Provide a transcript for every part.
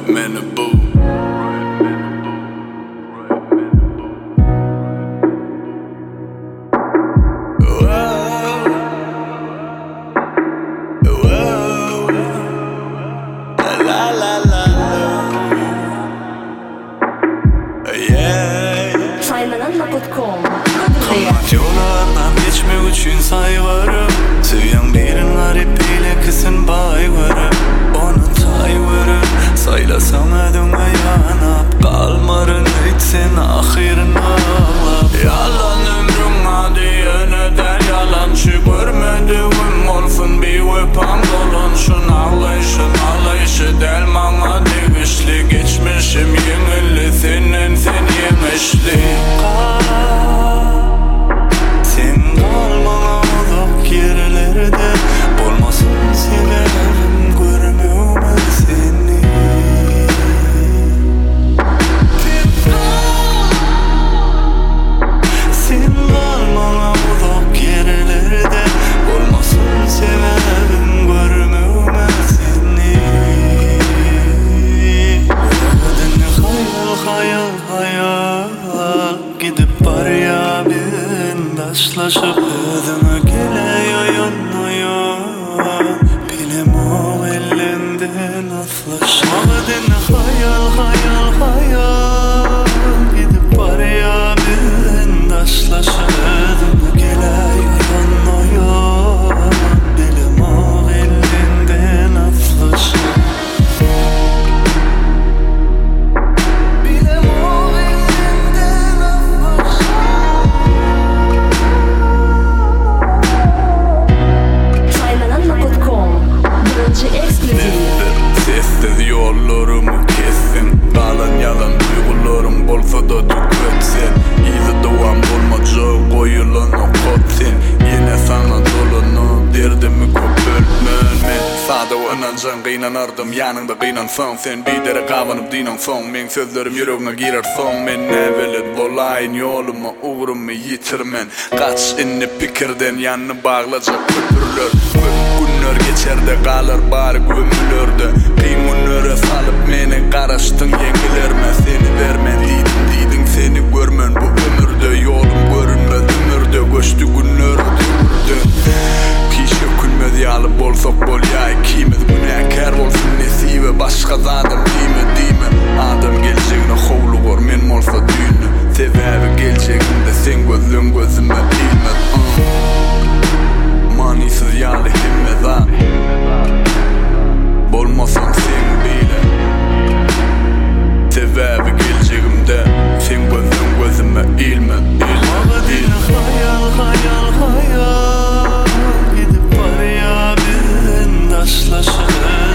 meni bu. Kamat yollardan geçmek üçün sayvarım. Süyan birin garip ile kızın bayvarım. Onu tayvarım. Saylasam ödüme yanap. Kalmarın etsin ahirin ağlap. Yalan ömrüm adi yöneder yalancı. Görmediğim olsun bir öpam dolunşun. Ağlayışı delmana degişli. Geçmişim yengilli senin sen yemişli. Sen kalmana uzak yerlerde. Olmasın severim görmüyorum seni. Sen kalmana uzak yerlerde. Olmasın severim görmüyorum seni. Hayal hayal gidip var ya bin daşlaşıp ödüme geliyor bilim o elinden atlaşıp hayal gidip var ya bin daşlaşıp ödüme geliyor bilim o elinden atlaşıp. Sessiz yollarımı kessin. Kalan yalan duygularım bolsa da tüketsin. İzi doğan bulmaca koyulan o kotsin. Yine sana dolunu derdimi köpürtmün. Men sada oynancan kıynanardım yanında kıynansın. Sen bir dere kavanıp dinansın. Men sözlerim yüreğine girersin. Men evvelet bolayın yoluma uğrumu yitirmen. Kaç inni pikirden yanını bağlayacak köpürler. Günler geçer de kalır bari gömülürdü. Kıymunlara salıp meni karıştın yengilerime. Seni vermen diydin seni görmen bu ömürde. Yolum görünmez ömürde göçtü günler ödürdü. Kişi külmez yalı bolsak bol yay kimiz günahkar olsun nesibe başka zadım dime adam geleceğine hovlu gor men olsa düğünü. Sebebi geleceğinde sen gözün gözüme bilmez. Manisiz yalı himmez ha. Bolmasam sen bile. Sebebi geleceğimde sen gözün gözüme ilmez. Hayal gidip var ya bin daşlaşıp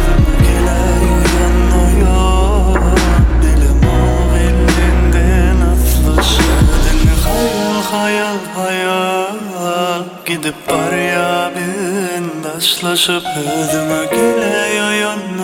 geliyor bilim o elinden atlaşıp. Hayal gidip var ya bin daşlaşıp ödüme geliyor